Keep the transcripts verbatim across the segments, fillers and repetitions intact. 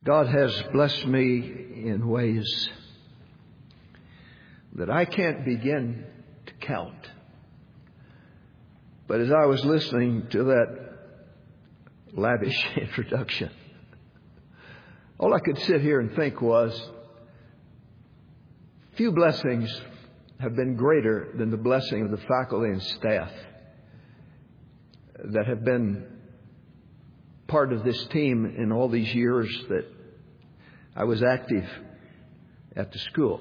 God has blessed me in ways that I can't begin to count. But as I was listening to that lavish introduction, all I could sit here and think was, few blessings have been greater than the blessing of the faculty and staff that have been part of this team in all these years that I was active at the school.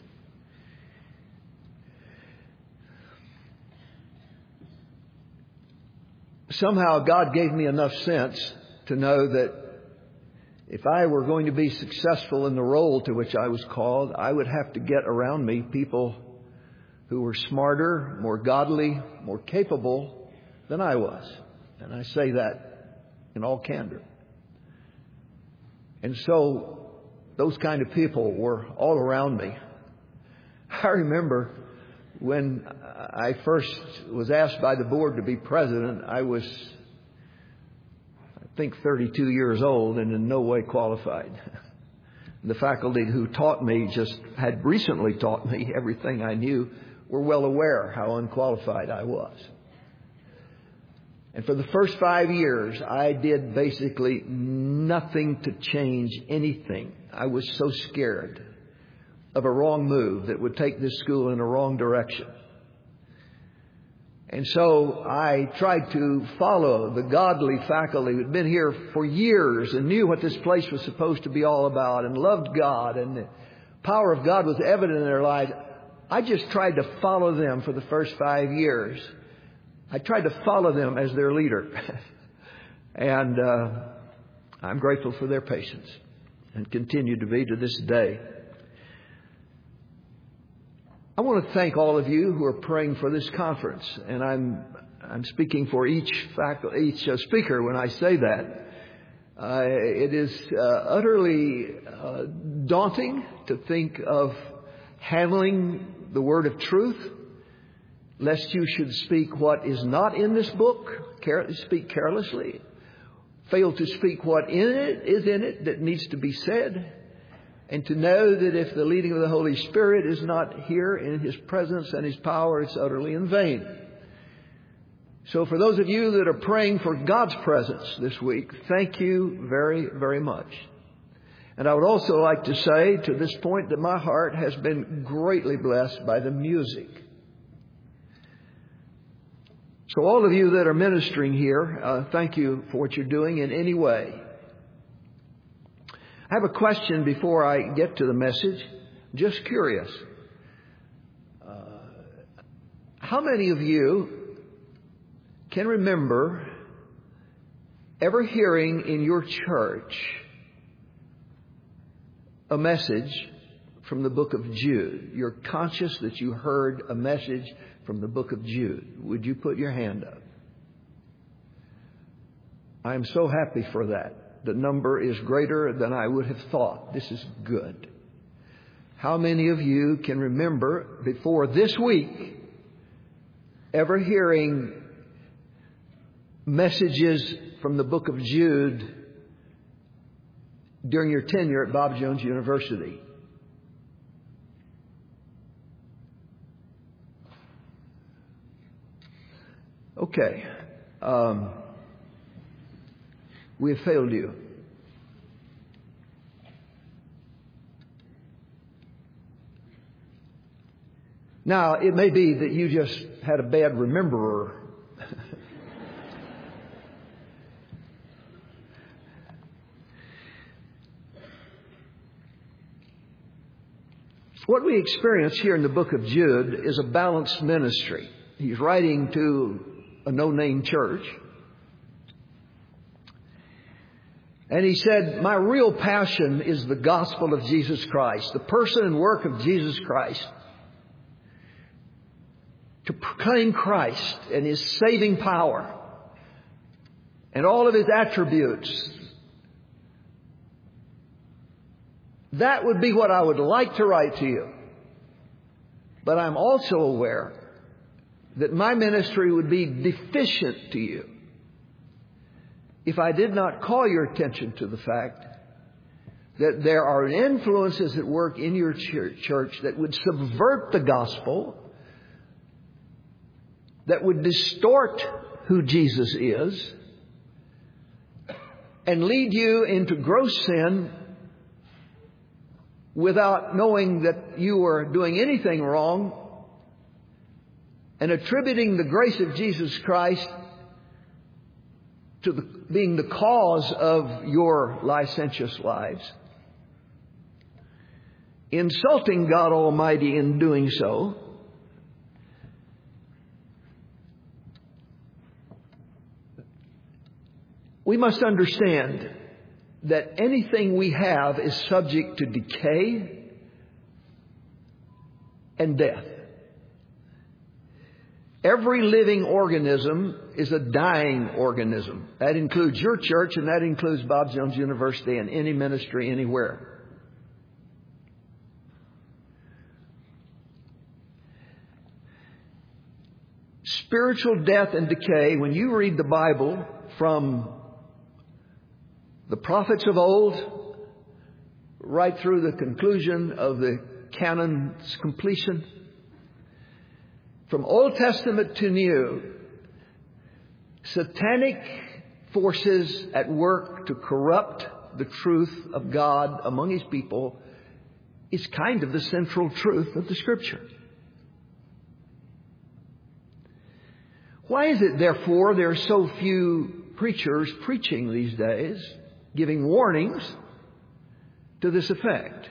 Somehow God gave me enough sense to know that if I were going to be successful in the role to which I was called, I would have to get around me people who were smarter, more godly, more capable than I was. And I say that in all candor. And so those kind of people were all around me. I remember when I first was asked by the board to be president, I was, I think, thirty-two years old and in no way qualified. The faculty who taught me, just had recently taught me everything I knew, were well aware how unqualified I was. And for the first five years, I did basically nothing to change anything. I was so scared of a wrong move that would take this school in a wrong direction. And so I tried to follow the godly faculty who had been here for years and knew what this place was supposed to be all about and loved God, and the power of God was evident in their lives. I just tried to follow them for the first five years. I tried to follow them as their leader. And uh, I'm grateful for their patience and continue to be to this day. I want to thank all of you who are praying for this conference, and I'm I'm speaking for each faculty, each uh, speaker when I say that. Uh, it is uh, utterly uh, daunting to think of handling the word of truth, lest you should speak what is not in this book, care, speak carelessly, fail to speak what in it is in it that needs to be said. And to know that if the leading of the Holy Spirit is not here in His presence and His power, it's utterly in vain. So for those of you that are praying for God's presence this week, thank you very, very much. And I would also like to say to this point that my heart has been greatly blessed by the music. So all of you that are ministering here, uh, thank you for what you're doing in any way. I have a question before I get to the message. Just curious. Uh, how many of you can remember ever hearing in your church a message from the book of Jude? You're conscious that you heard a message from the book of Jude. Would you put your hand up? I am so happy for that. The number is greater than I would have thought. This is good. How many of you can remember before this week ever hearing messages from the book of Jude during your tenure at Bob Jones University? Okay. Um, we have failed you. Now, it may be that you just had a bad rememberer. What we experience here in the book of Jude is a balanced ministry. He's writing to a no-name church. And he said, my real passion is the gospel of Jesus Christ, the person and work of Jesus Christ. To proclaim Christ and His saving power and all of His attributes. That would be what I would like to write to you. But I'm also aware that my ministry would be deficient to you if I did not call your attention to the fact that there are influences at work in your church that would subvert the gospel, that would distort who Jesus is, and lead you into gross sin without knowing that you are doing anything wrong, and attributing the grace of Jesus Christ to the, being the cause of your licentious lives, insulting God Almighty in doing so, we must understand that anything we have is subject to decay and death. Every living organism is a dying organism. That includes your church, and that includes Bob Jones University and any ministry anywhere. Spiritual death and decay, when you read the Bible from the prophets of old right through the conclusion of the canon's completion, from Old Testament to New, satanic forces at work to corrupt the truth of God among His people is kind of the central truth of the Scripture. Why is it, therefore, there are so few preachers preaching these days, giving warnings to this effect?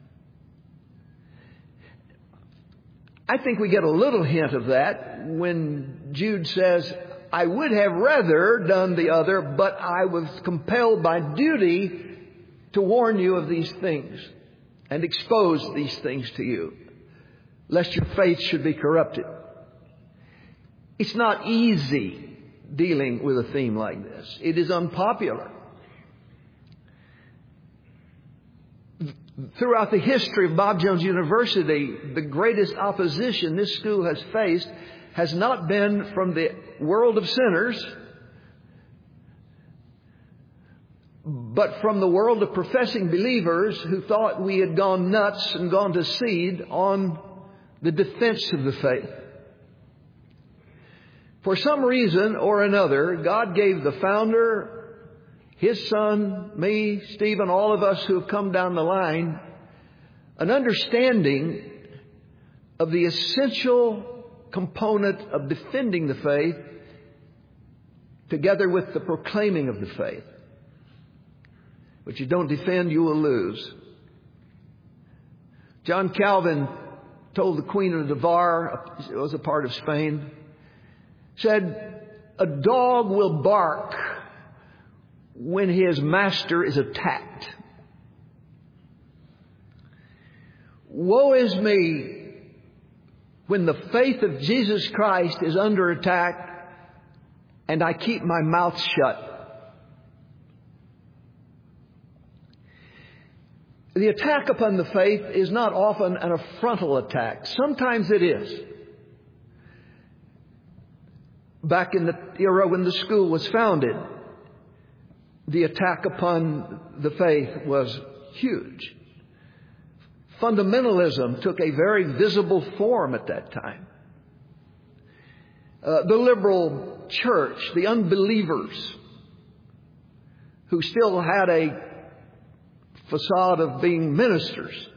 I think we get a little hint of that when Jude says, I would have rather done the other, but I was compelled by duty to warn you of these things and expose these things to you, lest your faith should be corrupted. It's not easy dealing with a theme like this. It is unpopular. Throughout the history of Bob Jones University, the greatest opposition this school has faced has not been from the world of sinners, but from the world of professing believers who thought we had gone nuts and gone to seed on the defense of the faith. For some reason or another, God gave the founder, his son, me, Stephen, all of us who have come down the line, an understanding of the essential component of defending the faith together with the proclaiming of the faith. But you don't defend, you will lose. John Calvin told the Queen of Navarre, it was a part of Spain, said, a dog will bark when his master is attacked. Woe is me when the faith of Jesus Christ is under attack and I keep my mouth shut. The attack upon the faith is not often an affrontal attack. Sometimes it is. Back in the era when the school was founded, the attack upon the faith was huge. Fundamentalism took a very visible form at that time. Uh, the liberal church, the unbelievers who still had a facade of being ministers,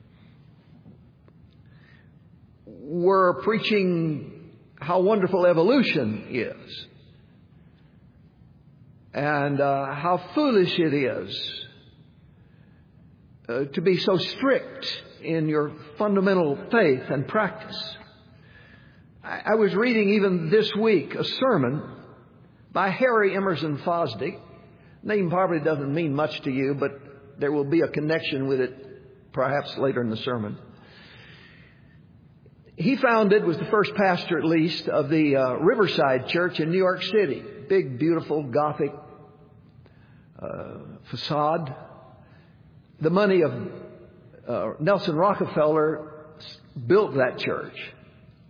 were preaching how wonderful evolution is and uh, how foolish it is uh, to be so strict in your fundamental faith and practice. I, I was reading even this week a sermon by Harry Emerson Fosdick. Name probably doesn't mean much to you, but there will be a connection with it perhaps later in the sermon. He founded, was the first pastor at least, of the uh, Riverside Church in New York City. Big, beautiful, Gothic uh, facade. The money of uh, Nelson Rockefeller built that church.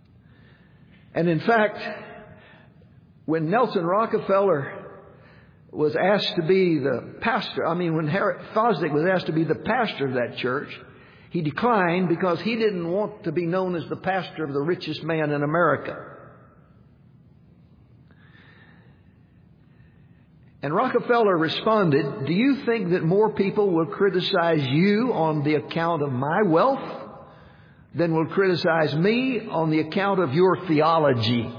And in fact, when Nelson Rockefeller was asked to be the pastor, I mean, when Harry Fosdick was asked to be the pastor of that church, he declined because he didn't want to be known as the pastor of the richest man in America. And Rockefeller responded, "Do you think that more people will criticize you on the account of my wealth than will criticize me on the account of your theology?"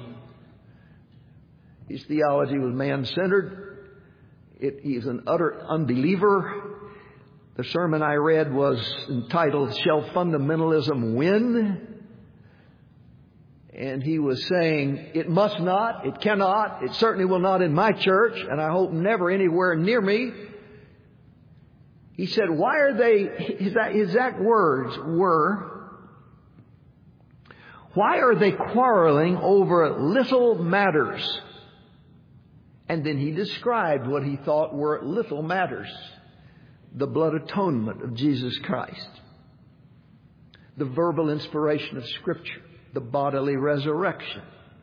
His theology was man-centered. It, he's an utter unbeliever. The sermon I read was entitled, "Shall Fundamentalism Win?" And he was saying, it must not, it cannot, it certainly will not in my church, and I hope never anywhere near me. He said, why are they, his exact words were, why are they quarreling over little matters? And then he described what he thought were little matters. The blood atonement of Jesus Christ. The verbal inspiration of Scripture. The bodily resurrection.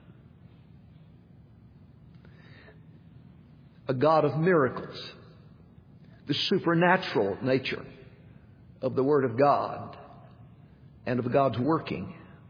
A God of miracles. The supernatural nature of the Word of God and of God's working.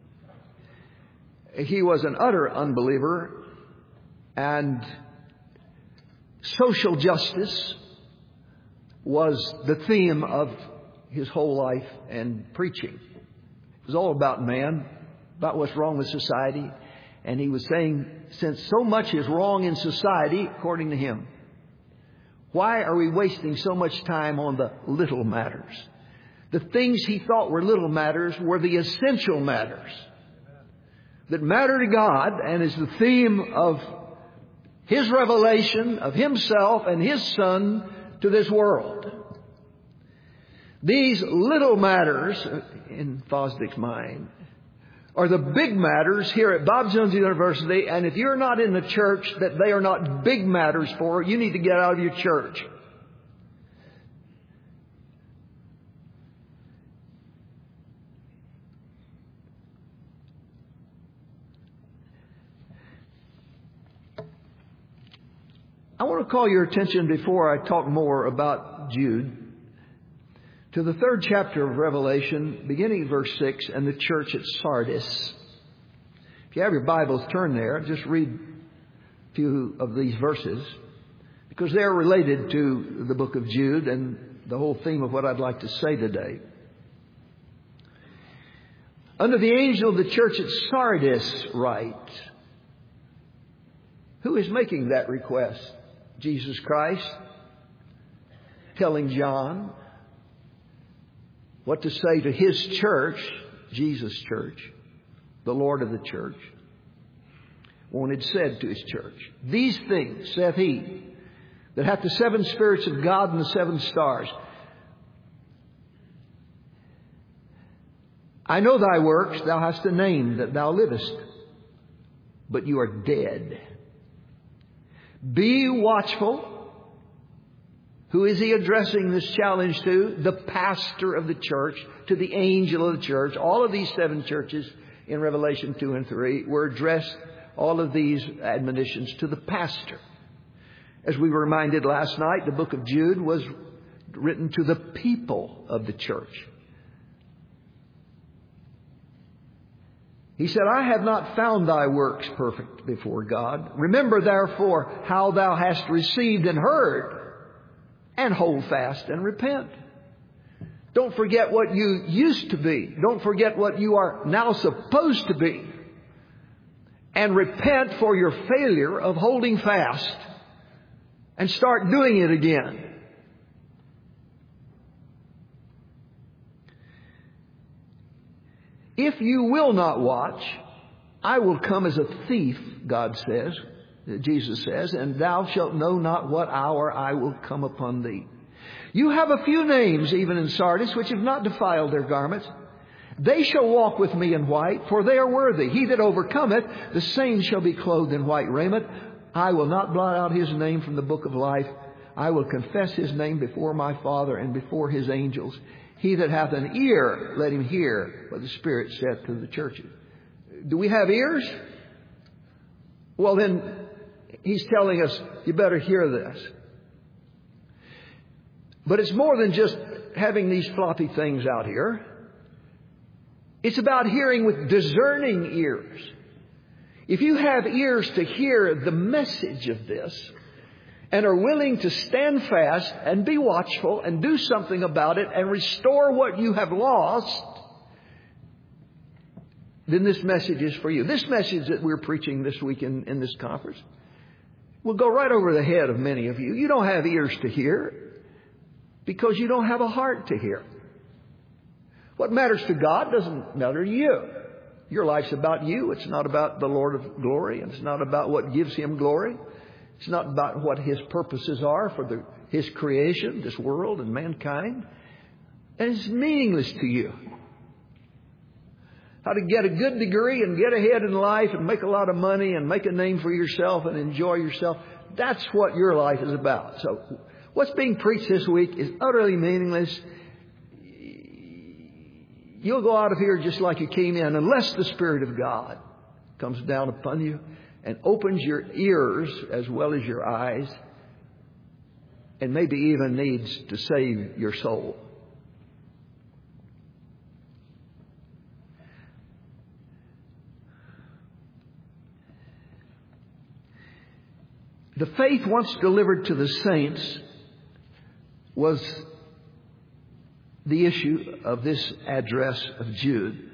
He was an utter unbeliever, and social justice was the theme of his whole life and preaching. It was all about man, about what's wrong with society. And he was saying, since so much is wrong in society, according to him, why are we wasting so much time on the little matters? The things he thought were little matters were the essential matters that matter to God and is the theme of His revelation of Himself and His Son to this world. These little matters, in Fosdick's mind, are the big matters here at Bob Jones University. And if you're not in the church that they are not big matters for, you need to get out of your church. I want to call your attention before I talk more about Jude to the third chapter of Revelation, beginning at verse six, and the church at Sardis. If you have your Bibles, turn there. Just read a few of these verses because they're related to the book of Jude and the whole theme of what I'd like to say today. Under the angel of the church at Sardis write. Who is making that request? Jesus Christ, telling John what to say to His church, Jesus' church, the Lord of the church. One had said to His church, "These things saith He that hath the seven spirits of God and the seven stars. I know thy works, thou hast a name that thou livest, but you are dead. Be watchful." Who is he addressing this challenge to? The pastor of the church, to the angel of the church. All of these seven churches in Revelation two and three were addressed, all of these admonitions, to the pastor. As we were reminded last night, the book of Jude was written to the people of the church. He said, "I have not found thy works perfect before God. Remember therefore how thou hast received and heard, and hold fast and repent." Don't forget what you used to be. Don't forget what you are now supposed to be. And repent for your failure of holding fast and start doing it again. If you will not watch, I will come as a thief, God says, Jesus says, and thou shalt know not what hour I will come upon thee. You have a few names even in Sardis which have not defiled their garments. They shall walk with me in white, for they are worthy. He that overcometh, the same shall be clothed in white raiment. I will not blot out his name from the book of life. I will confess his name before my Father and before his angels. He that hath an ear, let him hear what the Spirit saith to the churches. Do we have ears? Well, then he's telling us, you better hear this. But it's more than just having these floppy things out here. It's about hearing with discerning ears. If you have ears to hear the message of this and are willing to stand fast and be watchful and do something about it and restore what you have lost, then this message is for you. This message that we're preaching this week in, in this conference will go right over the head of many of you. You don't have ears to hear because you don't have a heart to hear. What matters to God doesn't matter to you. Your life's about you. It's not about the Lord of glory. And it's not about what gives Him glory. It's not about what His purposes are for the, His creation, this world and mankind. And it's meaningless to you. How to get a good degree and get ahead in life and make a lot of money and make a name for yourself and enjoy yourself. That's what your life is about. So what's being preached this week is utterly meaningless. You'll go out of here just like you came in unless the Spirit of God comes down upon you and opens your ears as well as your eyes and maybe even needs to save your soul. The faith once delivered to the saints was the issue of this address of Jude.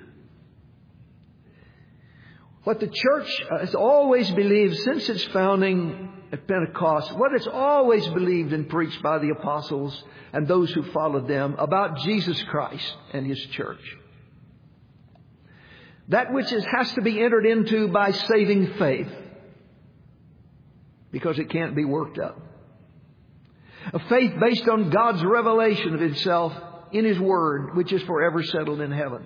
What the church has always believed since its founding at Pentecost, what it's always believed and preached by the apostles and those who followed them about Jesus Christ and His church. That which is, has to be entered into by saving faith, because it can't be worked up. A faith based on God's revelation of Himself in His Word, which is forever settled in heaven.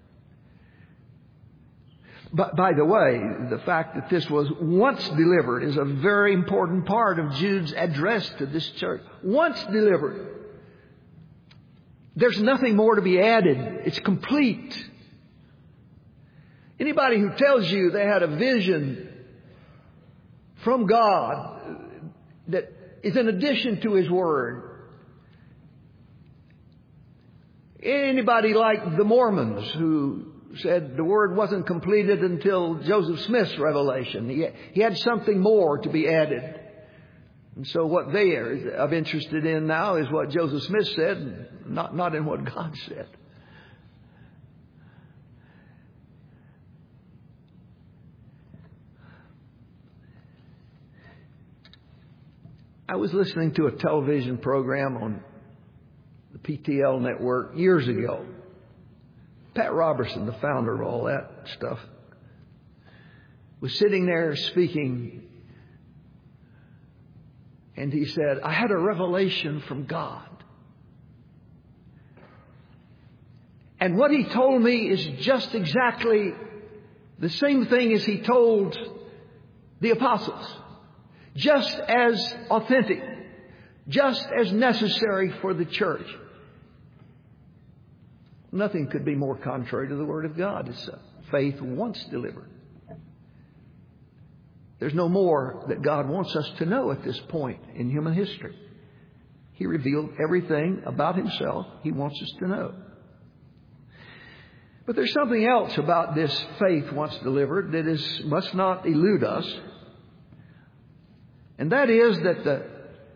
But by the way, the fact that this was once delivered is a very important part of Jude's address to this church. Once delivered. There's nothing more to be added. It's complete. Anybody who tells you they had a vision from God that is in addition to His Word. Anybody like the Mormons who said the Word wasn't completed until Joseph Smith's revelation. He, he had something more to be added. And so what they are interested in now is what Joseph Smith said, not, not in what God said. I was listening to a television program on the P T L network years ago. Pat Robertson, the founder of all that stuff, was sitting there speaking, and he said, I had a revelation from God. And what he told me is just exactly the same thing as he told the apostles. Just as authentic, just as necessary for the church. Nothing could be more contrary to the Word of God. It's faith once delivered. There's no more that God wants us to know at this point in human history. He revealed everything about Himself He wants us to know. But there's something else about this faith once delivered that is must not elude us. And that is that the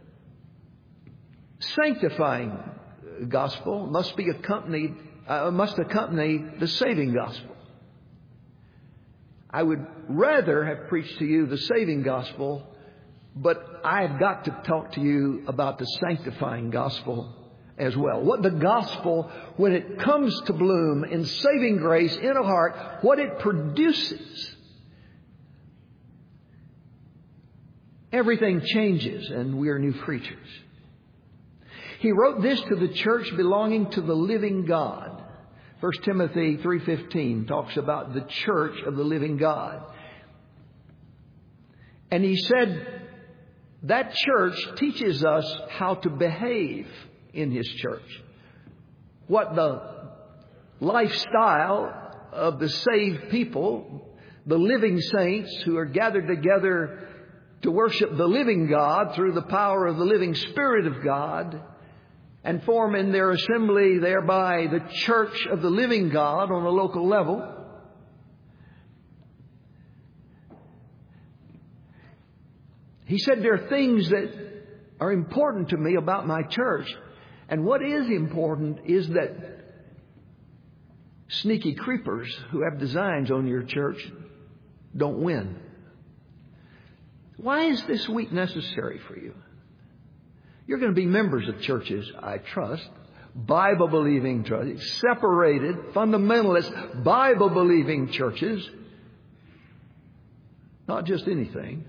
sanctifying gospel must be accompanied, uh, must accompany the saving gospel. I would rather have preached to you the saving gospel, but I've got to talk to you about the sanctifying gospel as well. What the gospel, when it comes to bloom in saving grace in a heart, what it produces. Everything changes and we are new creatures. He wrote this to the church belonging to the living God. First Timothy three fifteen talks about the church of the living God. And he said that church teaches us how to behave in His church. What the lifestyle of the saved people, the living saints who are gathered together to worship the living God through the power of the living Spirit of God and form in their assembly thereby the church of the living God on a local level. He said there are things that are important to me about my church. And what is important is that sneaky creepers who have designs on your church don't win. Why is this week necessary for you? You're going to be members of churches, I trust, Bible-believing churches, separated, fundamentalist, Bible-believing churches, not just anything.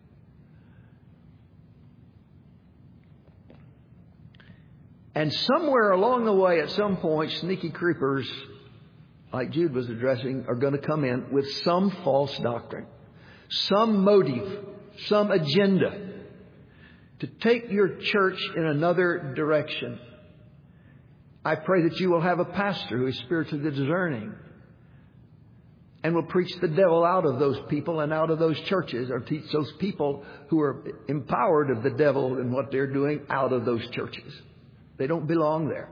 And somewhere along the way, at some point, sneaky creepers, like Jude was addressing, are going to come in with some false doctrine, some motive, some agenda to take your church in another direction. I pray that you will have a pastor who is spiritually discerning and will preach the devil out of those people and out of those churches, or teach those people who are empowered of the devil and what they're doing out of those churches. They don't belong there.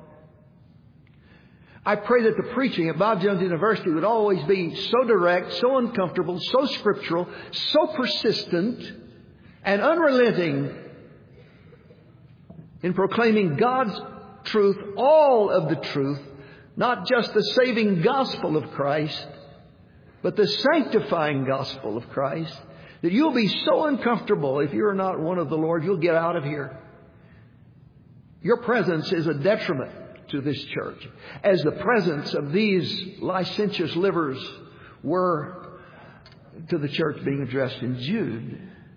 I pray that the preaching at Bob Jones University would always be so direct, so uncomfortable, so scriptural, so persistent and unrelenting in proclaiming God's truth, all of the truth, not just the saving gospel of Christ, but the sanctifying gospel of Christ, that you'll be so uncomfortable if you're not one of the Lord, you'll get out of here. Your presence is a detriment to this church, as the presence of these licentious livers were to the church being addressed in Jude.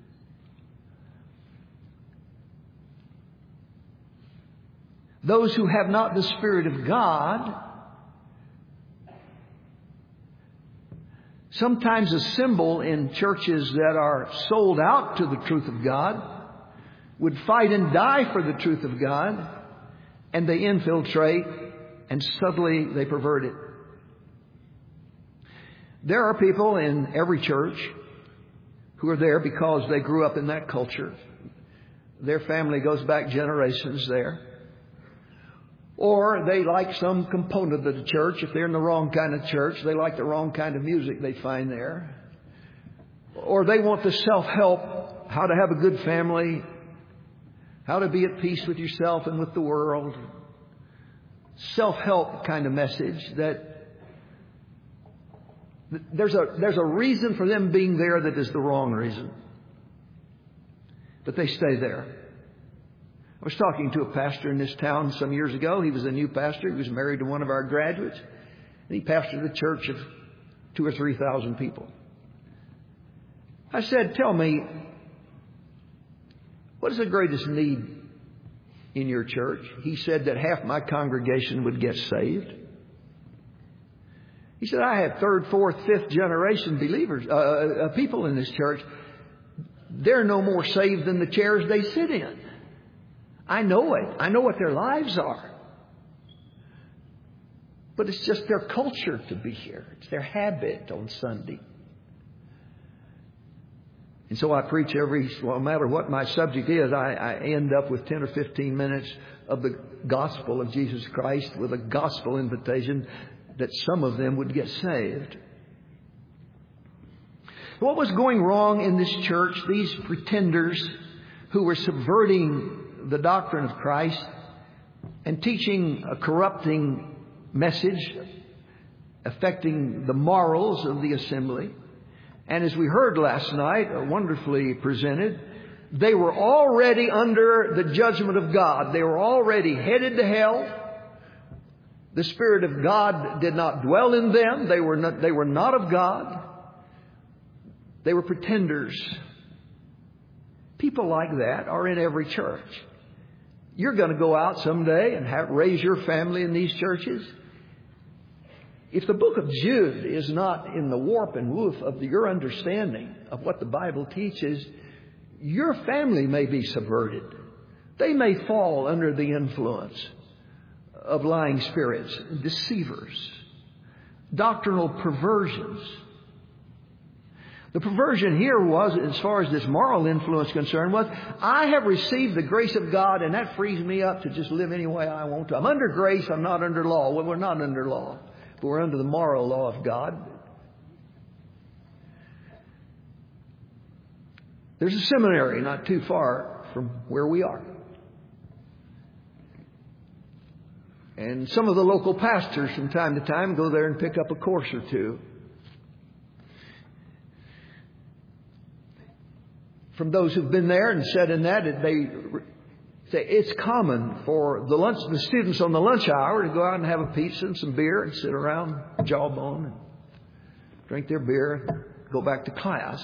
Those who have not the Spirit of God sometimes assemble in churches that are sold out to the truth of God, would fight and die for the truth of God, and they infiltrate and subtly they pervert it. There are people in every church who are there because they grew up in that culture. Their family goes back generations there. Or they like some component of the church. If they're in the wrong kind of church, they like the wrong kind of music they find there. Or they want the self-help, how to have a good family, how to be at peace with yourself and with the world. Self-help kind of message that there's a, there's a reason for them being there that is the wrong reason. But they stay there. I was talking to a pastor in this town some years ago. He was a new pastor. He was married to one of our graduates. And he pastored a church of two or three thousand people. I said, tell me, what is the greatest need in your church? He said that half my congregation would get saved. He said, I have third, fourth, fifth generation believers, uh, uh, people in this church. They're no more saved than the chairs they sit in. I know it. I know what their lives are. But it's just their culture to be here. It's their habit on Sunday. And so I preach every, well, no matter what my subject is, I, I end up with ten or fifteen minutes of the gospel of Jesus Christ with a gospel invitation that some of them would get saved. What was going wrong in this church? These pretenders who were subverting the doctrine of Christ and teaching a corrupting message affecting the morals of the assembly. And as we heard last night, wonderfully presented, they were already under the judgment of God. They were already headed to hell. The Spirit of God did not dwell in them. They were not, they were not of God. They were pretenders. People like that are in every church. You're going to go out someday and have, raise your family in these churches. If the book of Jude is not in the warp and woof of the, your understanding of what the Bible teaches, your family may be subverted. They may fall under the influence of lying spirits, deceivers, doctrinal perversions. The perversion here was, as far as this moral influence concerned, was I have received the grace of God, and that frees me up to just live any way I want to. I'm under grace, I'm not under law. Well, we're not under law, but we're under the moral law of God. There's a seminary not too far from where we are. And some of the local pastors from time to time go there and pick up a course or two. From those who've been there and said in that, they say it's common for the lunch, the students on the lunch hour to go out and have a pizza and some beer and sit around Jawbone and drink their beer and go back to class.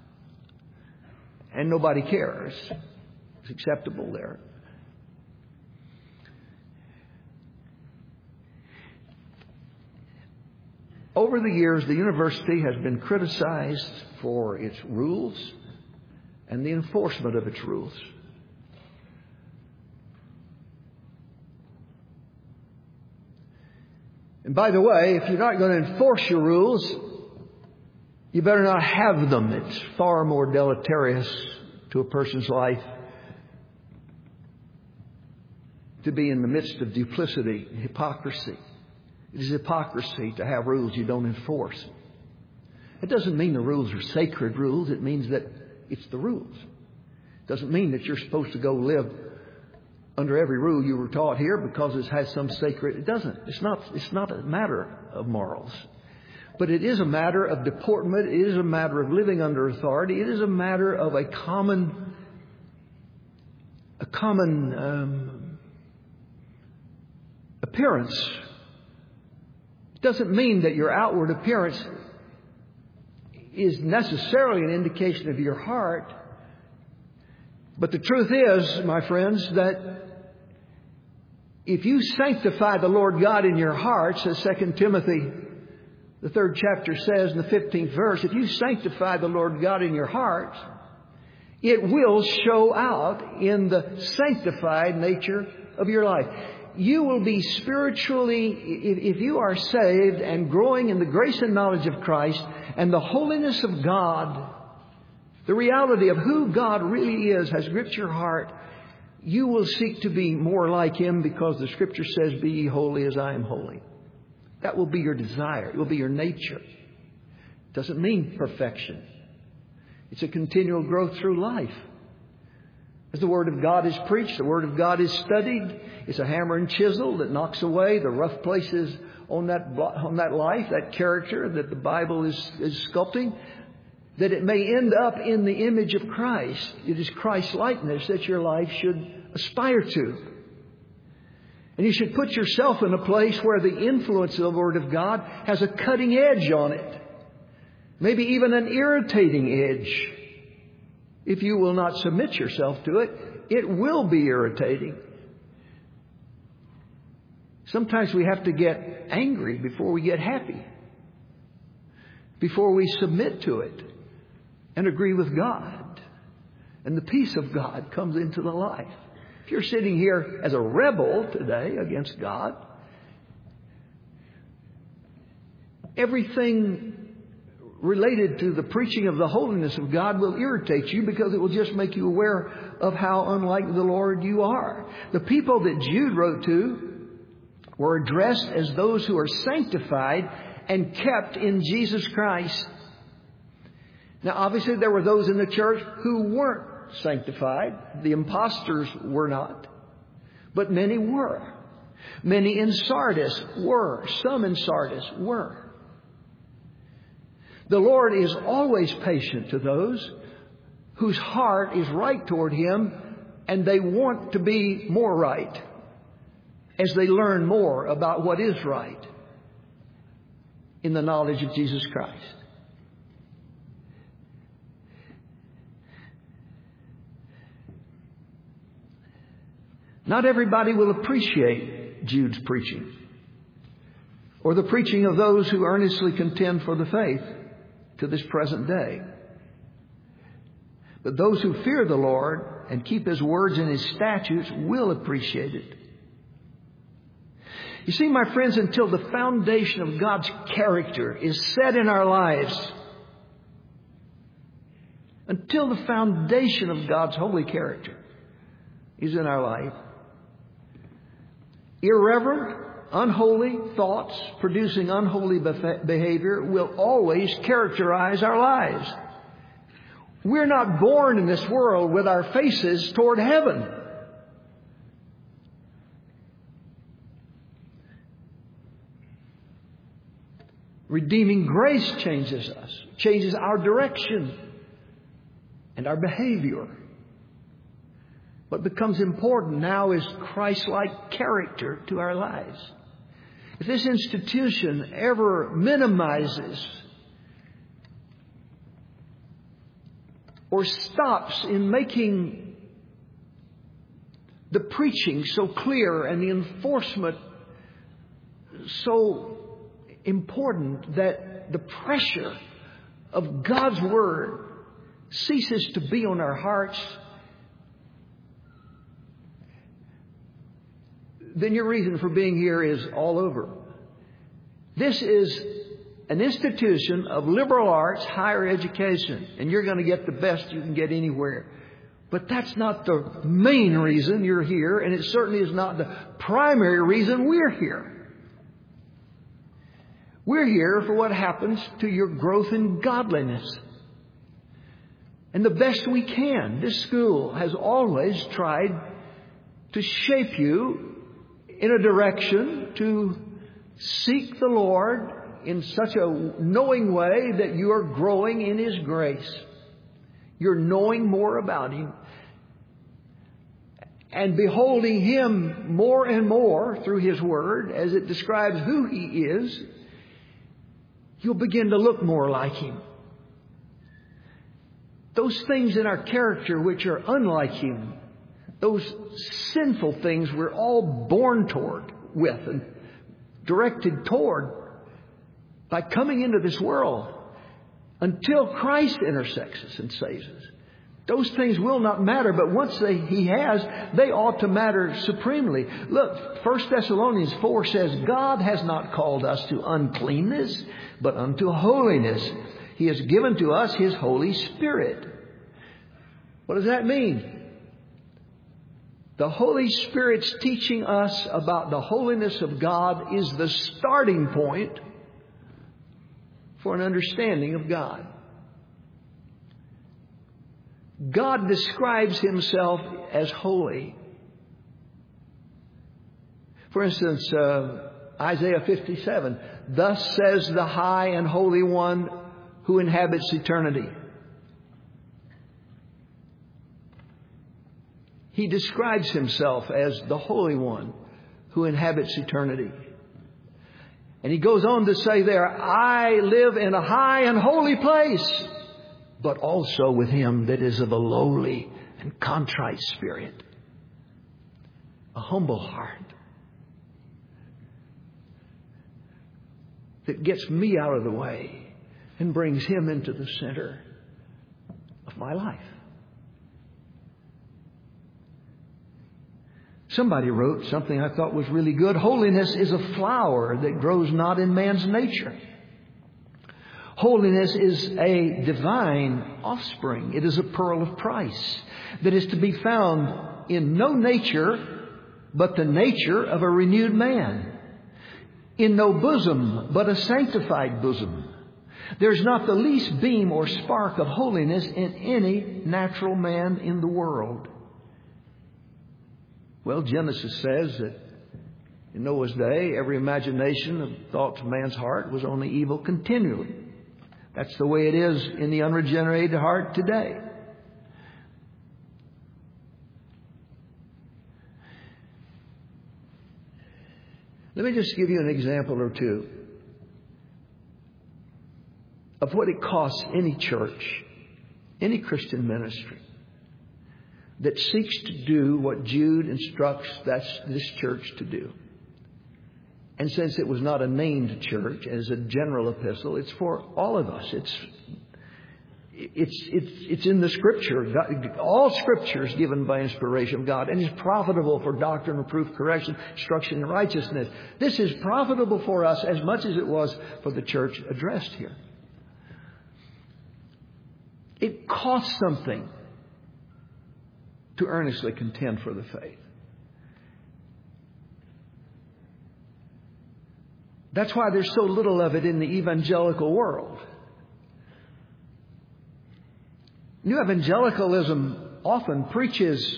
And nobody cares. It's acceptable there. Over the years, the university has been criticized for its rules and the enforcement of its rules. And by the way, if you're not going to enforce your rules, you better not have them. It's far more deleterious to a person's life to be in the midst of duplicity and hypocrisy. It is hypocrisy to have rules you don't enforce. It doesn't mean the rules are sacred rules. It means that it's the rules. It doesn't mean that you're supposed to go live under every rule you were taught here because it has some sacred. It doesn't. It's not. It's not a matter of morals, but it is a matter of deportment. It is a matter of living under authority. It is a matter of a common, a common um, appearance. It doesn't mean that your outward appearance is necessarily an indication of your heart. But the truth is, my friends, that if you sanctify the Lord God in your hearts, as Second Timothy, the third chapter says in the fifteenth verse, if you sanctify the Lord God in your heart, it will show out in the sanctified nature of your life. You will be spiritually, if you are saved and growing in the grace and knowledge of Christ and the holiness of God, the reality of who God really is has gripped your heart, you will seek to be more like Him because the Scripture says, be ye holy as I am holy. That will be your desire. It will be your nature. It doesn't mean perfection. It's a continual growth through life. As the Word of God is preached, the Word of God is studied. It's a hammer and chisel that knocks away the rough places on that on that life, that character that the Bible is, is sculpting, that it may end up in the image of Christ. It is Christ-likeness that your life should aspire to. And you should put yourself in a place where the influence of the Word of God has a cutting edge on it. Maybe even an irritating edge. If you will not submit yourself to it, it will be irritating. Sometimes we have to get angry before we get happy. Before we submit to it and agree with God. And the peace of God comes into the life. If you're sitting here as a rebel today against God, everything related to the preaching of the holiness of God will irritate you because it will just make you aware of how unlike the Lord you are. The people that Jude wrote to were addressed as those who are sanctified and kept in Jesus Christ. Now, obviously, there were those in the church who weren't sanctified. The impostors were not. But many were. Many in Sardis were. Some in Sardis were. The Lord is always patient to those whose heart is right toward Him and they want to be more right as they learn more about what is right in the knowledge of Jesus Christ. Not everybody will appreciate Jude's preaching or the preaching of those who earnestly contend for the faith to this present day. But those who fear the Lord and keep His words and His statutes will appreciate it. You see, my friends, until the foundation of God's character is set in our lives, until the foundation of God's holy character is in our life. Irreverent, unholy thoughts producing unholy behavior will always characterize our lives. We're not born in this world with our faces toward heaven. Redeeming grace changes us, changes our direction and our behavior. What becomes important now is Christ-like character to our lives. If this institution ever minimizes or stops in making the preaching so clear and the enforcement so important that the pressure of God's Word ceases to be on our hearts, then your reason for being here is all over. This is an institution of liberal arts higher education, and you're going to get the best you can get anywhere. But that's not the main reason you're here, and it certainly is not the primary reason we're here. We're here for what happens to your growth in godliness. And the best we can. This school has always tried to shape you in a direction to seek the Lord in such a knowing way that you are growing in His grace. You're knowing more about Him and beholding Him more and more through His Word as it describes who He is. You'll begin to look more like Him. Those things in our character which are unlike Him, those sinful things we're all born toward with and directed toward by coming into this world until Christ intersects us and saves us. Those things will not matter, but once they, He has, they ought to matter supremely. Look, First Thessalonians four says, God has not called us to uncleanness, but unto holiness. He has given to us His Holy Spirit. What does that mean? The Holy Spirit's teaching us about the holiness of God is the starting point for an understanding of God. God describes Himself as holy. For instance, uh, Isaiah fifty-seven, thus says the high and holy one who inhabits eternity. He describes Himself as the Holy One who inhabits eternity. And He goes on to say there, I live in a high and holy place, but also with him that is of a lowly and contrite spirit, a humble heart that gets me out of the way and brings Him into the center of my life. Somebody wrote something I thought was really good. Holiness is a flower that grows not in man's nature. Holiness is a divine offspring. It is a pearl of price that is to be found in no nature but the nature of a renewed man. In no bosom but a sanctified bosom. There's not the least beam or spark of holiness in any natural man in the world. Well, Genesis says that in Noah's day, every imagination of thoughts of man's heart was only evil continually. That's the way it is in the unregenerated heart today. Let me just give you an example or two of what it costs any church, any Christian ministry that seeks to do what Jude instructs that's this church to do. And since it was not a named church as a general epistle, it's for all of us. It's it's it's it's in the Scripture. God, all Scripture is given by inspiration of God and is profitable for doctrine, reproof, correction, instruction in righteousness. This is profitable for us as much as it was for the church addressed here. It costs something to earnestly contend for the faith. That's why there's so little of it in the evangelical world. New evangelicalism often preaches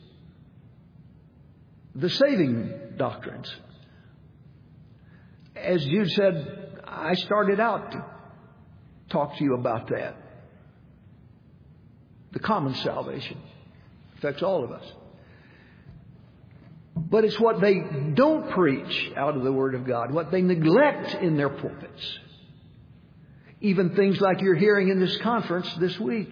the saving doctrines. As Jude said, I started out to talk to you about that. The common salvation affects all of us. But it's what they don't preach out of the Word of God, what they neglect in their pulpits. Even things like you're hearing in this conference this week.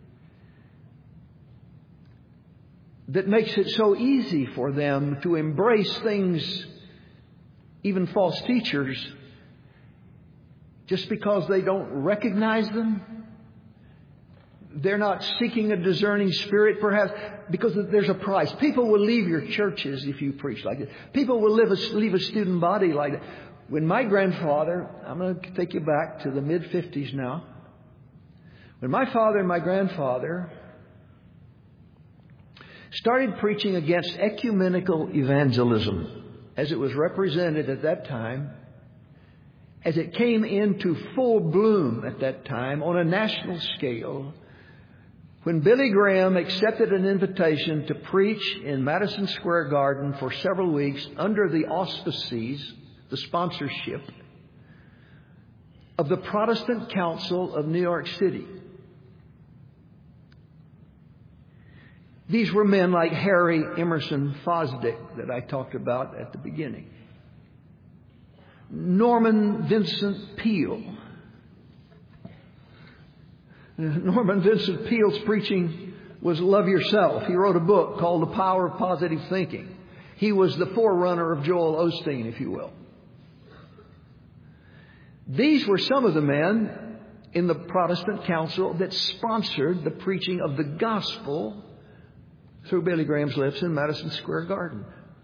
That makes it so easy for them to embrace things, even false teachers, just because they don't recognize them. They're not seeking a discerning spirit, perhaps, because there's a price. People will leave your churches if you preach like this. People will leave a, leave a student body like that. When my grandfather, I'm going to take you back to the mid-fifties now. When my father and my grandfather started preaching against ecumenical evangelism, as it was represented at that time, as it came into full bloom at that time on a national scale, when Billy Graham accepted an invitation to preach in Madison Square Garden for several weeks under the auspices, the sponsorship, of the Protestant Council of New York City. These were men like Harry Emerson Fosdick that I talked about at the beginning. Norman Vincent Peale. Norman Vincent Peale's preaching was Love Yourself. He wrote a book called The Power of Positive Thinking. He was the forerunner of Joel Osteen, if you will. These were some of the men in the Protestant Council that sponsored the preaching of the gospel through Billy Graham's lips in Madison Square Garden.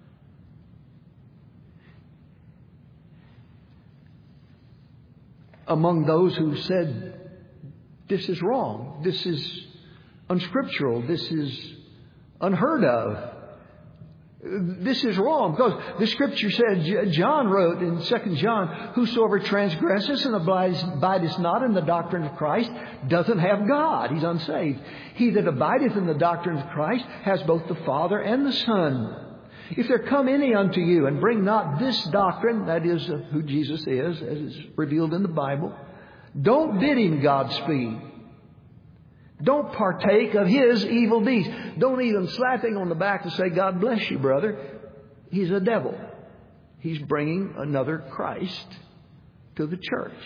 Among those who said, this is wrong, this is unscriptural, this is unheard of, this is wrong, because the Scripture said, John wrote in Second John, whosoever transgresses and abideth not in the doctrine of Christ doesn't have God. He's unsaved. He that abideth in the doctrine of Christ has both the Father and the Son. If there come any unto you and bring not this doctrine, that is uh, who Jesus is, as is revealed in the Bible, don't bid him Godspeed. Don't partake of his evil deeds. Don't even slap him on the back and say, God bless you, brother. He's a devil. He's bringing another Christ to the church.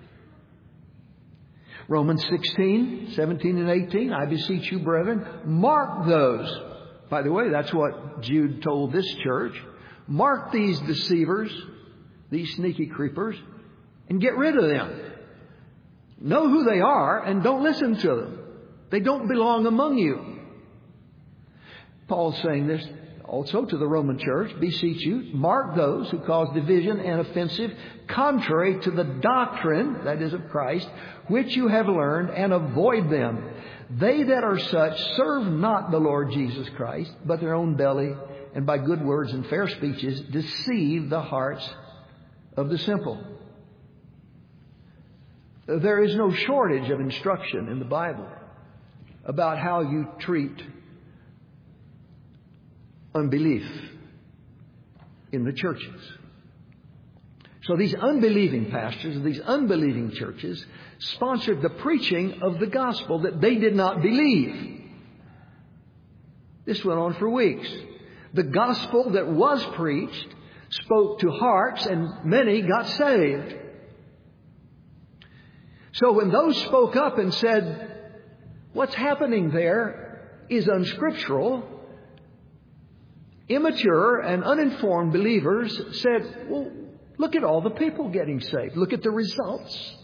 Romans sixteen, seventeen and eighteen, I beseech you, brethren, mark those. By the way, that's what Jude told this church. Mark these deceivers, these sneaky creepers, and get rid of them. Know who they are and don't listen to them. They don't belong among you. Paul's saying this also to the Roman church. Beseech you, mark those who cause division and offensive, contrary to the doctrine, that is of Christ, which you have learned, and avoid them. They that are such serve not the Lord Jesus Christ, but their own belly, and by good words and fair speeches deceive the hearts of the simple. There is no shortage of instruction in the Bible about how you treat unbelief in the churches. So these unbelieving pastors, these unbelieving churches, sponsored the preaching of the gospel that they did not believe. This went on for weeks. The gospel that was preached spoke to hearts, and many got saved. So when those spoke up and said, what's happening there is unscriptural, immature and uninformed believers said, well, look at all the people getting saved. Look at the results.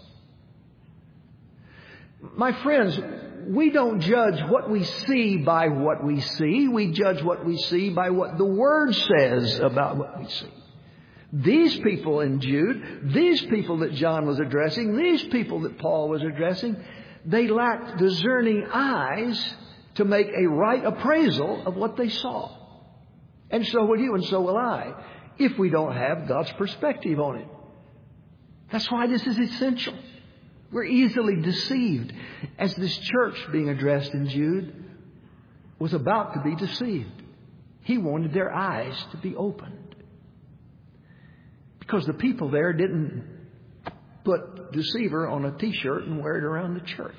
My friends, we don't judge what we see by what we see. We judge what we see by what the Word says about what we see. These people in Jude, these people that John was addressing, these people that Paul was addressing, They lacked discerning eyes to make a right appraisal of what they saw. And so will you, and so will I, if we don't have God's perspective on it. That's why this is essential. We're easily deceived, as this church being addressed in Jude was about to be deceived. He wanted their eyes to be opened, because the people there didn't put deceiver on a t-shirt and wear it around the church.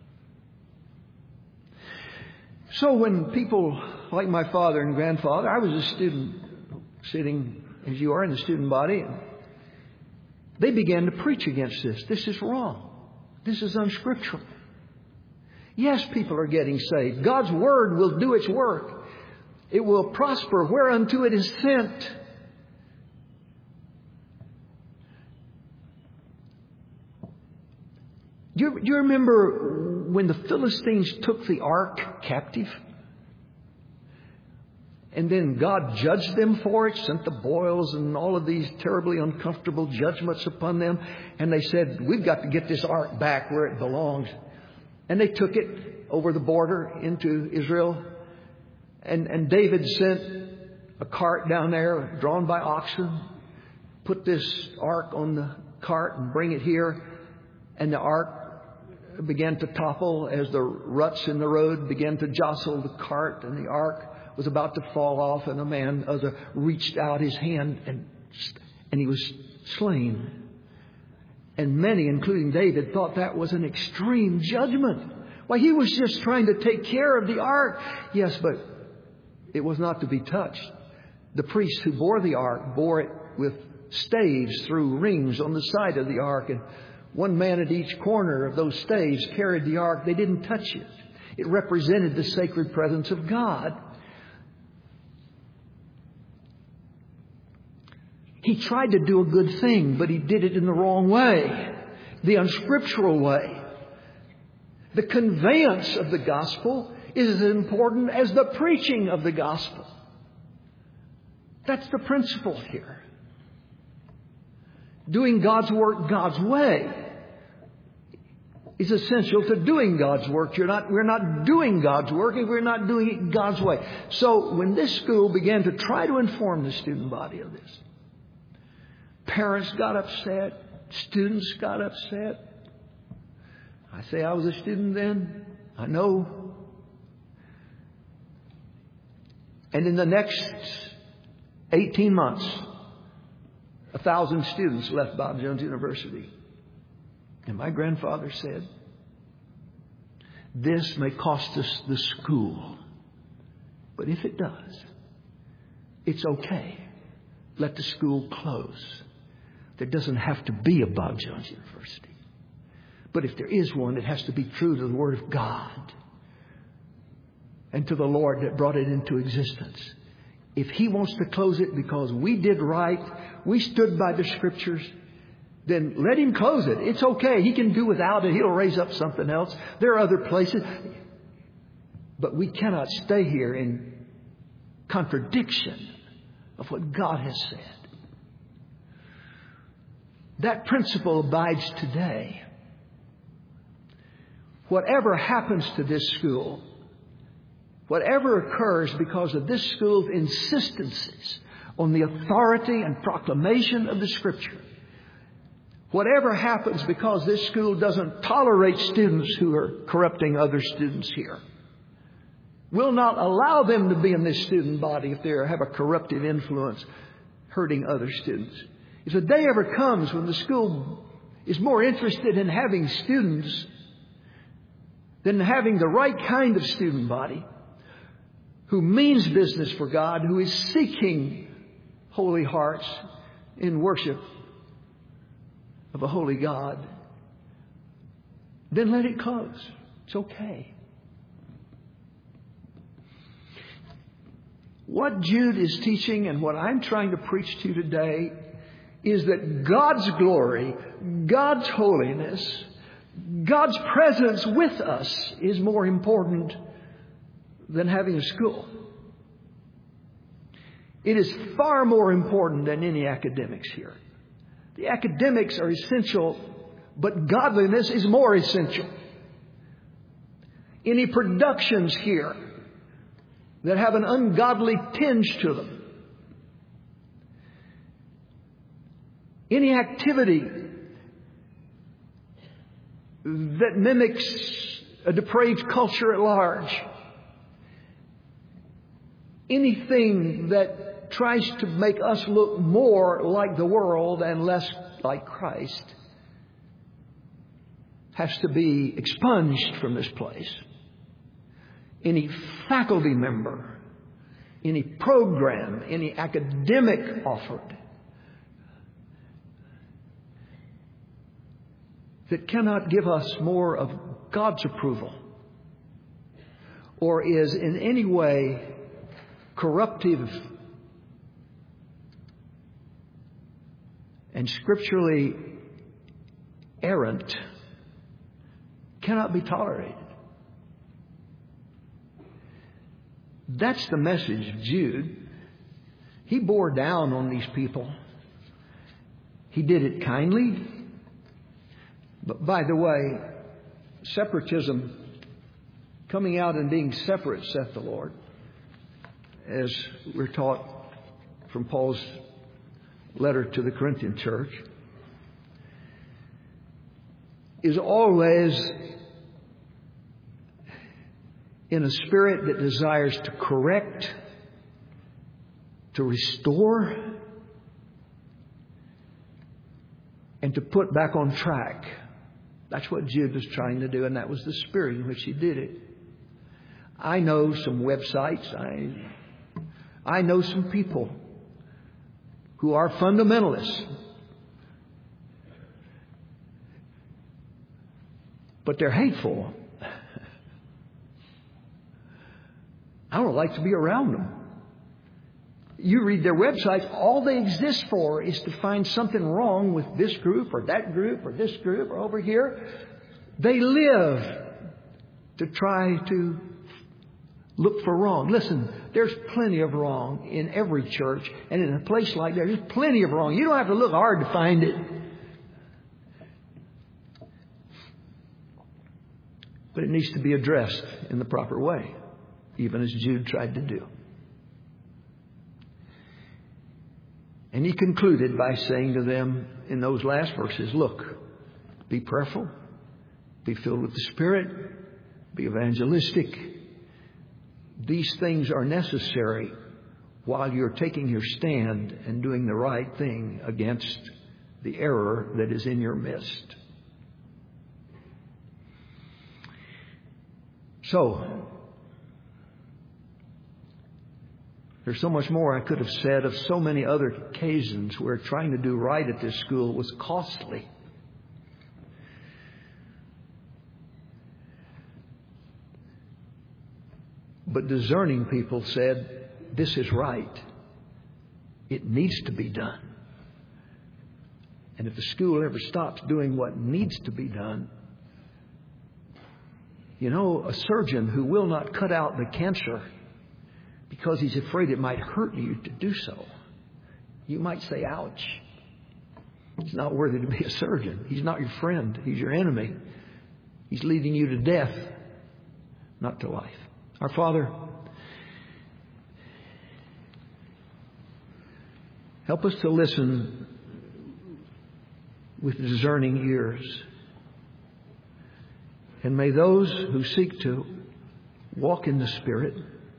So when people like my father and grandfather, I was a student sitting as you are in the student body, and they began to preach against this. This is wrong. This is unscriptural. Yes, people are getting saved. God's Word will do its work. It will prosper whereunto it is sent. Do you, do you remember when the Philistines took the ark captive? And then God judged them for it, sent the boils and all of these terribly uncomfortable judgments upon them. And they said, we've got to get this ark back where it belongs. And they took it over the border into Israel. And, and David sent a cart down there drawn by oxen, put this ark on the cart and bring it here. And the ark began to topple as the ruts in the road began to jostle the cart, and the ark was about to fall off, and a man other reached out his hand and and he was slain. And many, including David, thought that was an extreme judgment. Why, he was just trying to take care of the ark. Yes, but it was not to be touched. The priests who bore the ark bore it with staves through rings on the side of the ark, and one man at each corner of those staves carried the ark. They didn't touch it. It represented the sacred presence of God. He tried to do a good thing, but he did it in the wrong way, the unscriptural way. The conveyance of the gospel is as important as the preaching of the gospel. That's the principle here. Doing God's work God's way is essential to doing God's work. You're not, we're not doing God's work if we're not doing it God's way. So when this school began to try to inform the student body of this, parents got upset. Students got upset. I say I was a student then. I know. And in the next eighteen months, a thousand students left Bob Jones University. And my grandfather said, this may cost us the school, but if it does, it's okay. Let the school close. There doesn't have to be a Bob Jones University. But if there is one, it has to be true to the Word of God and to the Lord that brought it into existence. If He wants to close it because we did right, we stood by the Scriptures, then let Him close it. It's okay. He can do without it. He'll raise up something else. There are other places. But we cannot stay here in contradiction of what God has said. That principle abides today. Whatever happens to this school, whatever occurs because of this school's insistences on the authority and proclamation of the Scripture, whatever happens because this school doesn't tolerate students who are corrupting other students here, will not allow them to be in this student body if they have a corruptive influence hurting other students. If the day ever comes when the school is more interested in having students than having the right kind of student body who means business for God, who is seeking holy hearts in worship of a holy God, then let it close. It's okay. What Jude is teaching and what I'm trying to preach to you today is that God's glory, God's holiness, God's presence with us is more important than having a school. It is far more important than any academics here. The academics are essential, but godliness is more essential. any productions here that have an ungodly tinge to them, any activity that mimics a depraved culture at large, anything that tries to make us look more like the world and less like Christ, has to be expunged from this place. Any faculty member, any program, any academic offered that cannot give us more of God's approval or is in any way corruptive and scripturally errant cannot be tolerated. That's the message of Jude. He bore down on these people. He did it kindly. But by the way, separatism, coming out and being separate, saith the Lord, as we're taught from Paul's letter to the Corinthian church, is always in a spirit that desires to correct, to restore, and to put back on track. That's what Jude was trying to do, and that was the spirit in which he did it. I know some websites. I, I know some people who are fundamentalists. But they're hateful. I don't like to be around them. You read their websites, all they exist for is to find something wrong with this group or that group or this group or over here. They live to try to look for wrong. Listen, there's plenty of wrong in every church, and in a place like that, there's plenty of wrong. You don't have to look hard to find it. But it needs to be addressed in the proper way, even as Jude tried to do. And he concluded by saying to them in those last verses, look, be prayerful, be filled with the Spirit, be evangelistic. These things are necessary while you're taking your stand and doing the right thing against the error that is in your midst. So, there's so much more I could have said of so many other occasions where trying to do right at this school was costly. But discerning people said, this is right. It needs to be done. And if the school ever stops doing what needs to be done, you know, a surgeon who will not cut out the cancer because he's afraid it might hurt you to do so, you might say, ouch. He's not worthy to be a surgeon. He's not your friend. He's your enemy. He's leading you to death, not to life. Our Father, help us to listen with discerning ears. And may those who seek to walk in the Spirit,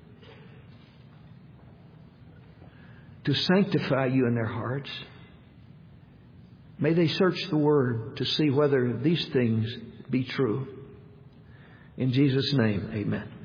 to sanctify you in their hearts, may they search the Word to see whether these things be true. In Jesus' name, amen.